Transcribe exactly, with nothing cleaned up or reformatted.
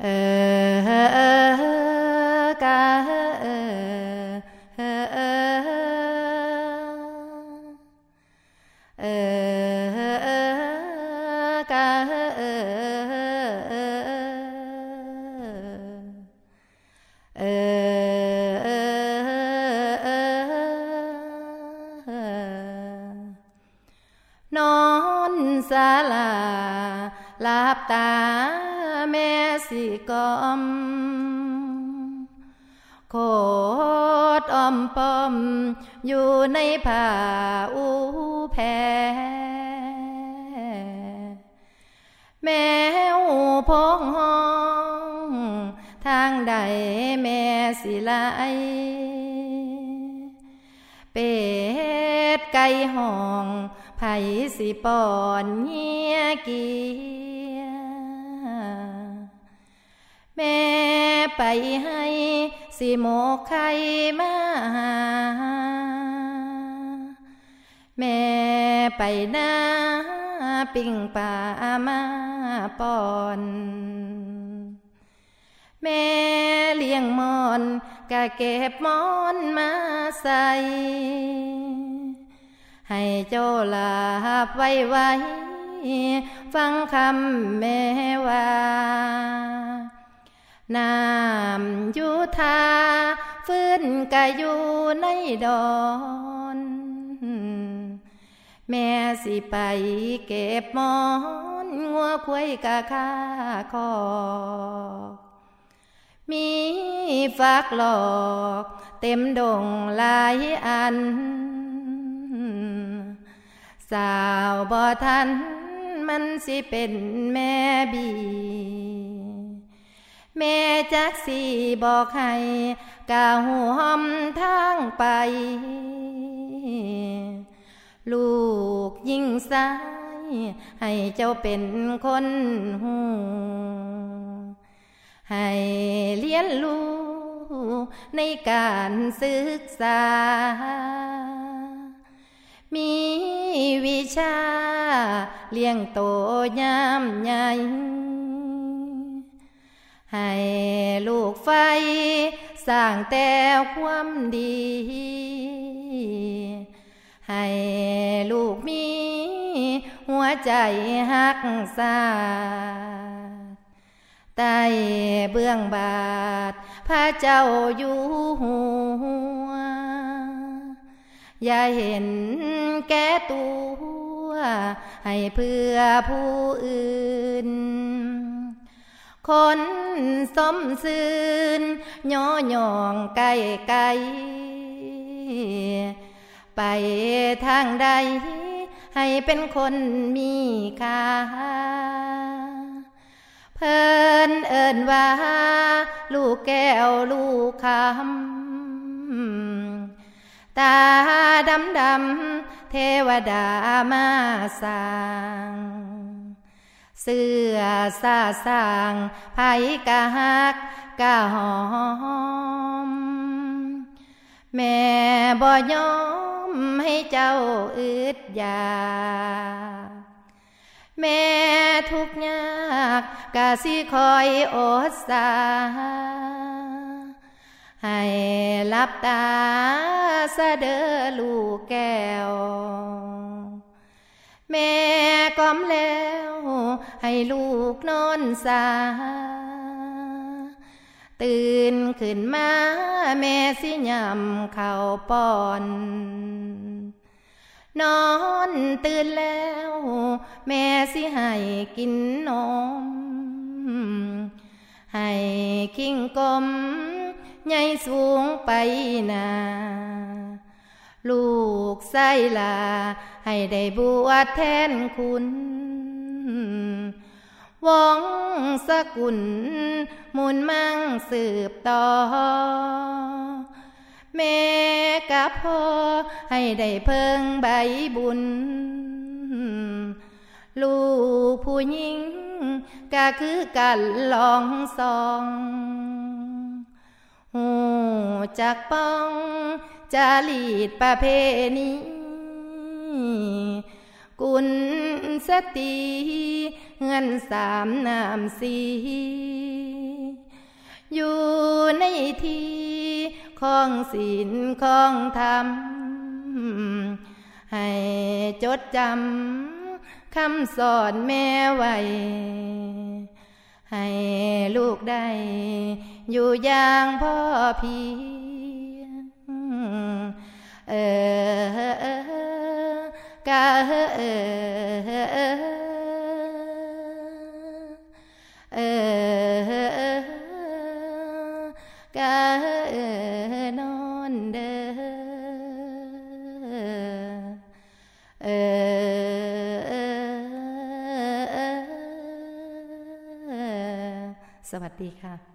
เออเออเออกะเออเออเออเออเออกะเออเออเออนอนศาลาหลับตาแม่สิกอมโคตรอ้อมป้อมอยู่ในผ้าอูแพแมวพงห้องทางใดแม่สิไลเป็ดไก่ห้องไผสิป้อนเงียเกียแม่ไปให้สิโมกไข่มาแม่ไปหน้าปิ้งปลามาป้อนแม่เลี้ยงมอนกะเก็บมอนมาใส่ให้เจ้าหลับไว้ไว้ฟังคำแม่ว่าน้ำยุทาฟื้นกะอยู่ในดอนแม่สิไปเก็บมอนงัวควายกะค่าคอมีฝักหลอกเต็มดงหลายอันสาวบ่ทันมันสิเป็นแม่บีแม่จักสิบอกให้กะหูหอมทางไปลูกยิ่งสายให้เจ้าเป็นคนหูให้เรียนรู้ในการศึกษามีวิชาเลี้ยงโตยามใหญ่ให้ลูกไฟสร้างแต่ความดีให้ลูกมีหัวใจฮักษาใต้เบื้องบาทพระเจ้าอยู่หัวอย่าเห็นแก่ตัวให้เพื่อผู้อื่นคนสมซื่นย่อยองไกลไกลไปทางใดให้เป็นคนมีค่าเพิ่นเอิ้นว่าลูกแก้วลูกคำตาดำดำเทวดามาสร้างเสื้อซาสร้างไผกะฮักกะหอมแม่บ่ยอมให้เจ้าอึดอยากแม่ทุกข์ยากกะสิคอยอดสาให้หลับตาซะเด้อลูกแก้วแม่กล่อมแล้วให้ลูกนอนสาตื่นขึ้นมาแม่สิยำข้าวป้อนนอนตื่นแล้วแม่สิให้กินนมให้คิงกลมใหญ่สูงไปนาลูกไส้ลาให้ได้บวชแทนคุณวงสกุลมุนมั่งสืบต่อแม่กับพ่อให้ได้เพิ่งใบบุญลูกผู้หญิงก็คือกันลองสองหูจักป้องจารีตประเพณีกุลสตรีเงินสามน้ำสีอยู่ในที่ของศีลของธรรมให้จดจำคำสอนแม่ไว้ให้ลูกได้อยู่อย่างพ่อเพียงเออกะเอเอกะเอนอนเด้อเอสวัสดีค่ะ